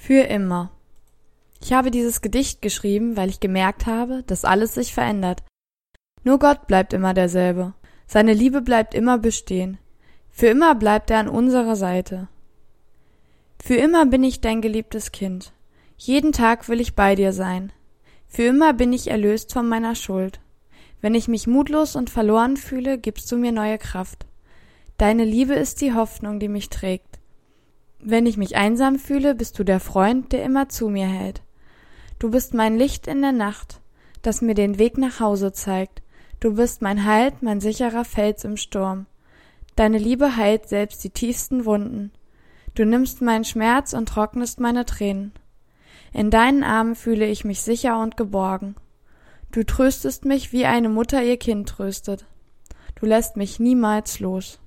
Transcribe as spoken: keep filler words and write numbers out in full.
Für immer. Ich habe dieses Gedicht geschrieben, weil ich gemerkt habe, dass alles sich verändert. Nur Gott bleibt immer derselbe. Seine Liebe bleibt immer bestehen. Für immer bleibt er an unserer Seite. Für immer bin ich dein geliebtes Kind. Jeden Tag will ich bei dir sein. Für immer bin ich erlöst von meiner Schuld. Wenn ich mich mutlos und verloren fühle, gibst du mir neue Kraft. Deine Liebe ist die Hoffnung, die mich trägt. Wenn ich mich einsam fühle, bist du der Freund, der immer zu mir hält. Du bist mein Licht in der Nacht, das mir den Weg nach Hause zeigt. Du bist mein Halt, mein sicherer Fels im Sturm. Deine Liebe heilt selbst die tiefsten Wunden. Du nimmst meinen Schmerz und trocknest meine Tränen. In deinen Armen fühle ich mich sicher und geborgen. Du tröstest mich, wie eine Mutter ihr Kind tröstet. Du lässt mich niemals los.